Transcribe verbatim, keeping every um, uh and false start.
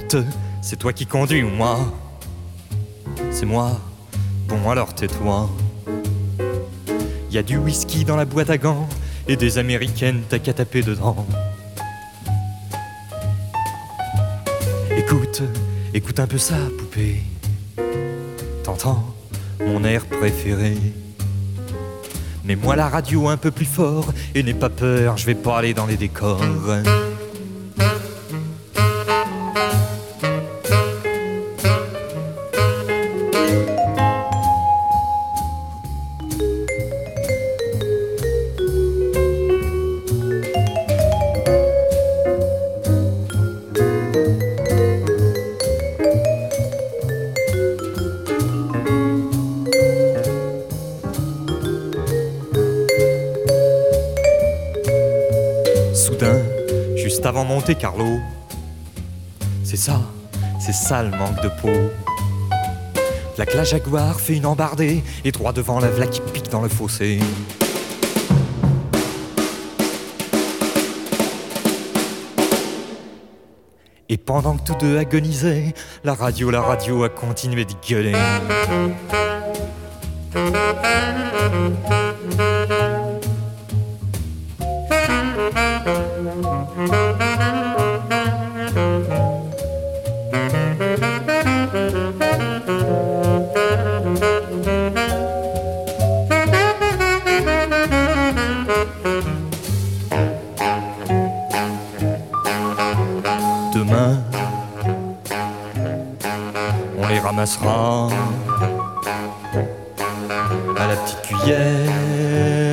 Écoute, c'est toi qui conduis ou moi? C'est moi. Bon alors tais-toi. Y a du whisky dans la boîte à gants et des américaines, t'as qu'à taper dedans. Écoute, écoute un peu ça, poupée. T'entends mon air préféré? Mets-moi la radio un peu plus fort et n'aie pas peur, je vais pas aller dans les décors. Soudain, juste avant Monte Carlo, c'est ça, c'est ça le manque de peau. La que la Jaguar fait une embardée et droit devant la v'là qui pique dans le fossé. Et pendant que tous deux agonisaient, la radio, la radio a continué de gueuler. Demain, on les ramassera à la petite cuillère.